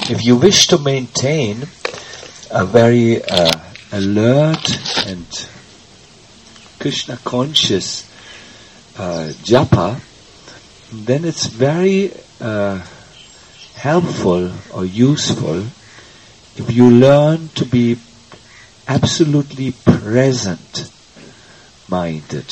if you wish to maintain a very alert and Krishna conscious japa, then it's very helpful or useful if you learn to be absolutely present minded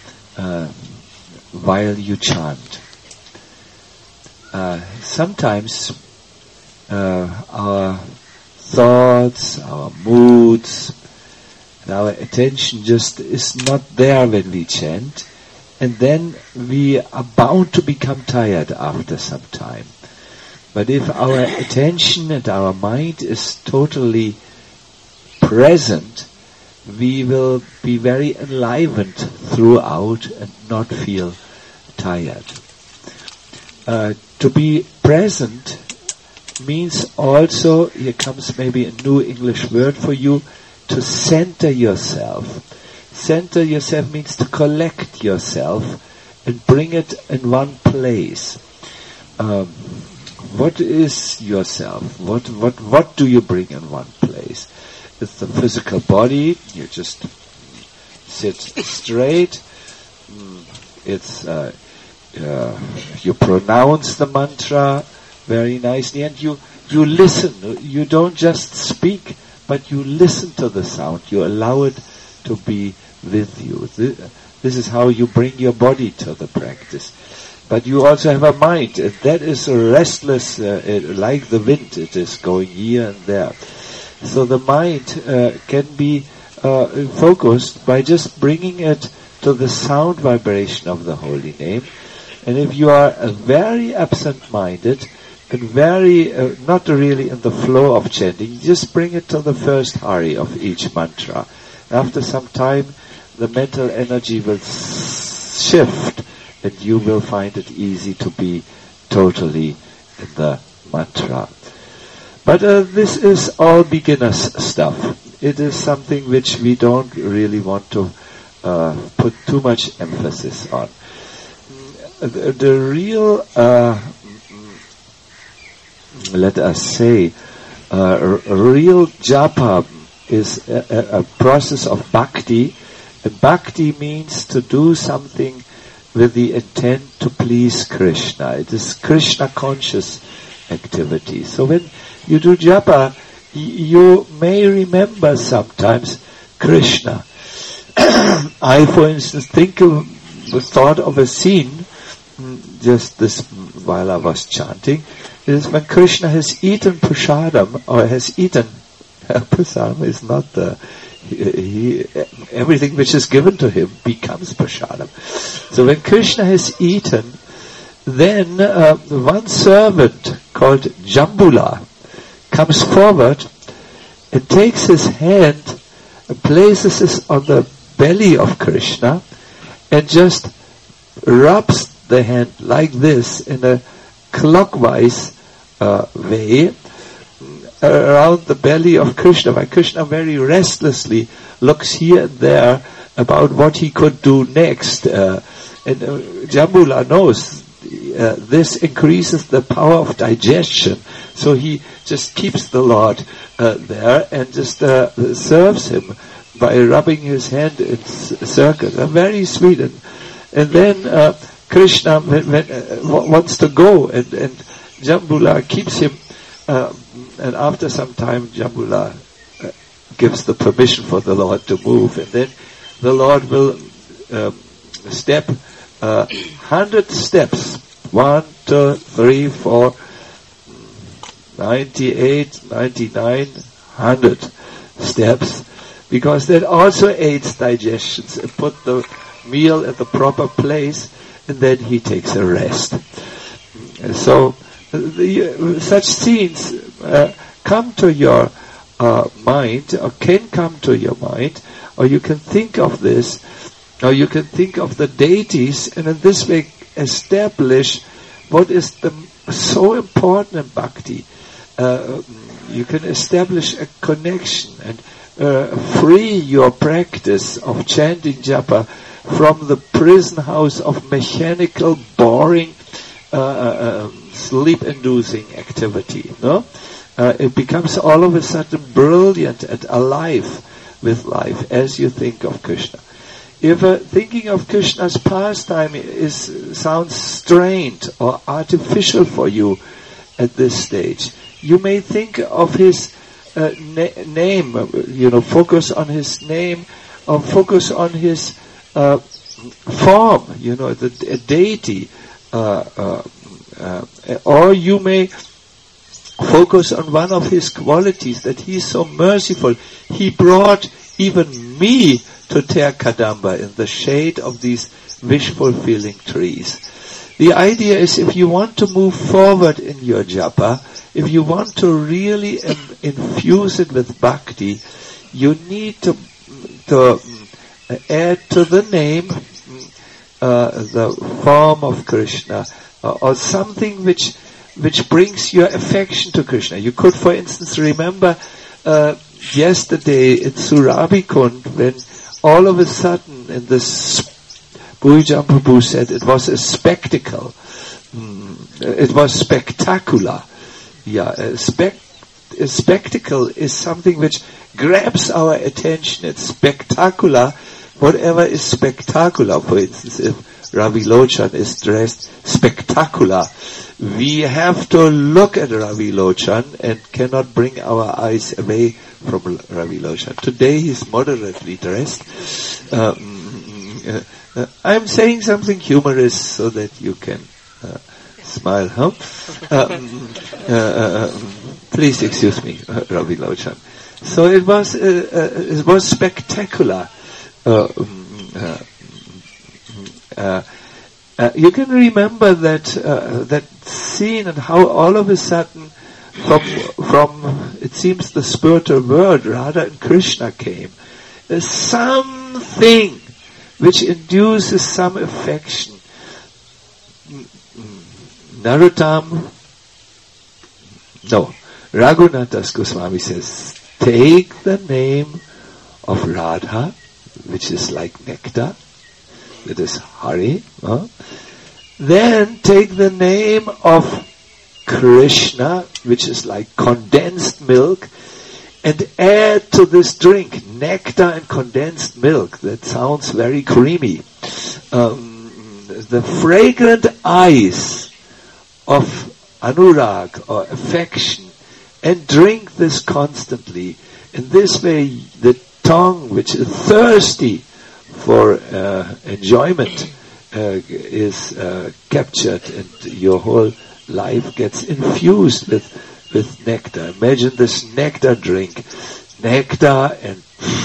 while you chant. Sometimes our thoughts, our moods, and our attention just is not there when we chant, and then we are bound to become tired after some time. But if our attention and our mind is totally present, we will be very enlivened throughout and not feel tired. To be present means also, here comes maybe a new English word for you, to center yourself. Center yourself means to collect yourself and bring it in one place. What is yourself? What do you bring in one place? It's the physical body. You just sit straight. It's you pronounce the mantra very nicely, and you listen. You don't just speak, but you listen to the sound. You allow it to be with you. This is how you bring your body to the practice. But you also have a mind. That is restless, like the wind. It is going here and there. So the mind can be focused by just bringing it to the sound vibration of the holy name. And if you are very absent-minded and very not really in the flow of chanting, you just bring it to the first hari of each mantra. After some time, the mental energy will shift, and you will find it easy to be totally in the mantra. But this is all beginner's stuff. It is something which we don't really want to put too much emphasis on. The real, let us say, real japa is a process of bhakti. And bhakti means to do something with the intent to please Krishna. It is Krishna conscious activity. So when you do japa, you may remember sometimes Krishna. I, for instance, thought of a scene just this while I was chanting. It is when Krishna has eaten prasadam, or has eaten prasadam is not everything which is given to him becomes prasadam. So when Krishna has eaten, then one servant called Jambula comes forward and takes his hand and places it on the belly of Krishna and just rubs the hand like this in a clockwise way around the belly of Krishna. While Krishna very restlessly looks here and there about what he could do next. And Jambula knows this increases the power of digestion. So he just keeps the Lord there and just serves him by rubbing his hand in circles. Very sweet. And then Krishna wants to go, and Jambula keeps him, and after some time Jambula gives the permission for the Lord to move, and then the Lord will step 100 steps, 1, 2, 3, 4, 98, 99, 100 steps, because that also aids digestion and put the meal at the proper place, and then he takes a rest. So such scenes come to your mind, or can come to your mind, or you can think of this, or you can think of the deities, and in this way establish what is so important in bhakti. You can establish a connection and free your practice of chanting japa from the prison house of mechanical, boring, sleep-inducing activity. No, it becomes all of a sudden brilliant and alive with life as you think of Krishna. If thinking of Krishna's pastime sounds strained or artificial for you at this stage, you may think of his name, focus on his name, or focus on his form, the deity, or you may focus on one of his qualities, that he is so merciful. He brought even me to Ter Kadamba in the shade of these wish-fulfilling trees. The idea is, if you want to move forward in your japa, if you want to really infuse it with bhakti, you need to add to the name the form of Krishna, or something which brings your affection to Krishna. You could, for instance, remember yesterday in Surabikund, when all of a sudden in this Bhujan Prabhu said it was a spectacle. It was spectacular. Yeah, a spectacle is something which grabs our attention. It's spectacular. Whatever is spectacular, for instance, if Ravi Lochan is dressed spectacular, we have to look at Ravi Lochan and cannot bring our eyes away from Ravi Lochan. Today he's moderately dressed. I'm saying something humorous so that you can smile, huh? Please excuse me, Ravi Lochan. So it was spectacular. You can remember that scene and how all of a sudden from it seems the spiritual world, Radha and Krishna came. There's something which induces some affection. Raghunath Das Goswami says, take the name of Radha, which is like nectar, that is Hari. Then take the name of Krishna, which is like condensed milk, and add to this drink nectar and condensed milk. That sounds very creamy. The fragrant eyes of anurag or affection, and drink this constantly. In this way, the tongue, which is thirsty for enjoyment, is captured, and your whole life gets infused with nectar. Imagine this nectar drink. Nectar and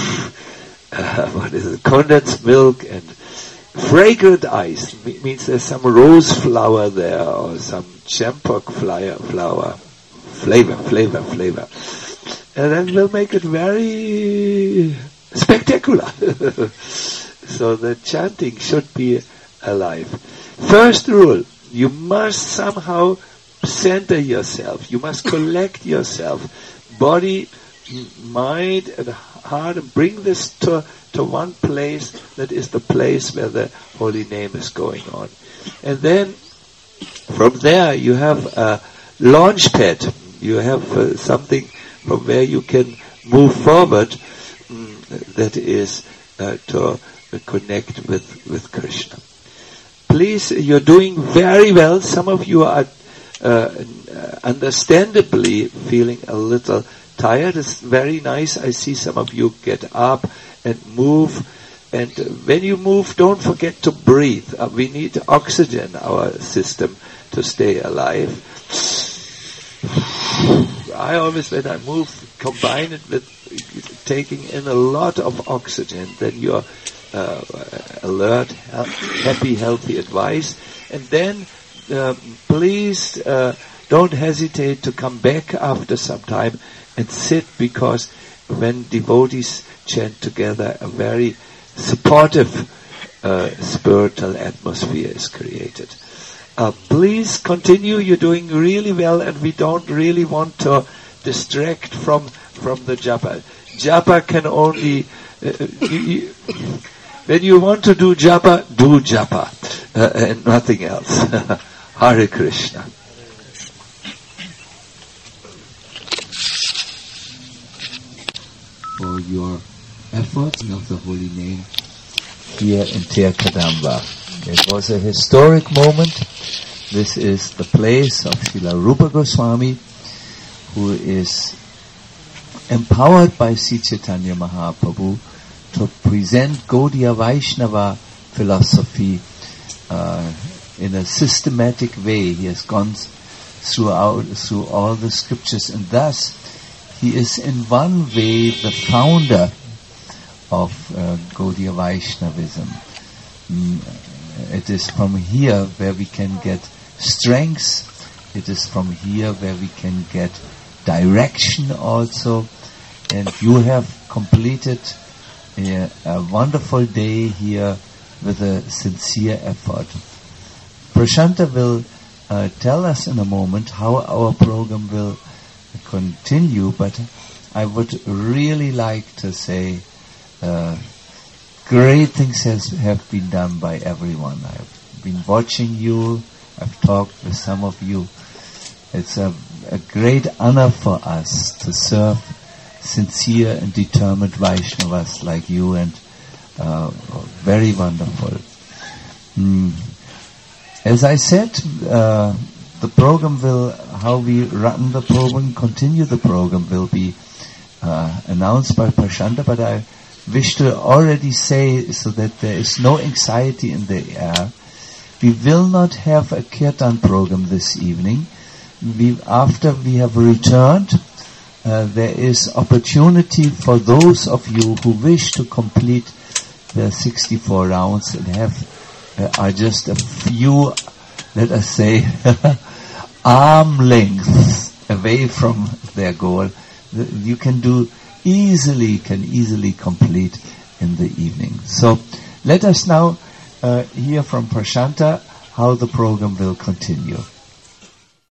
condensed milk and fragrant ice. Means there's some rose flower there, or some champak flower. Flavor. And then we'll make it very spectacular. So the chanting should be alive. First rule, you must somehow center yourself. You must collect yourself. Body, mind and heart, and bring this to one place that is the place where the holy name is going on. And then from there you have a launch pad. You have something from where you can move forward, that is to connect with Krishna. Please, you're doing very well. Some of you are understandably feeling a little tired. It's very nice. I see some of you get up and move. And when you move, don't forget to breathe. We need oxygen, our system, to stay alive. I always, when I move, combine it with taking in a lot of oxygen. Then you're alert, happy, healthy advice. And then please don't hesitate to come back after some time and sit, because when devotees chant together, a very supportive spiritual atmosphere is created. Please continue. You're doing really well, and we don't really want to distract from the japa. Japa can only when you want to do japa and nothing else. Hare Krishna. your efforts of the holy name here in Ter Kadamba. It was a historic moment. This is the place of Srila Rupa Goswami, who is empowered by Sri Chaitanya Mahaprabhu to present Gaudiya Vaishnava philosophy in a systematic way. He has gone through all the scriptures, and thus he is in one way the founder of Gaudiya Vaishnavism. It is from here where we can get strength. It is from here where we can get direction also. And you have completed a wonderful day here with a sincere effort. Prashanta will tell us in a moment how our program will continue, but I would really like to say great things have been done by everyone. I've been watching you. I've talked with some of you. It's a great honor for us to serve sincere and determined Vaishnavas like you, and very wonderful. As I said, the program will, how we run the program, continue the program will be announced by Prashanta, but I wish to already say, so that there is no anxiety in the air, we will not have a kirtan program this evening. After we have returned, there is opportunity for those of you who wish to complete the 64 rounds and are just a few, let us say, arm lengths away from their goal. You can easily complete in the evening. So let us now hear from Prashanta how the program will continue.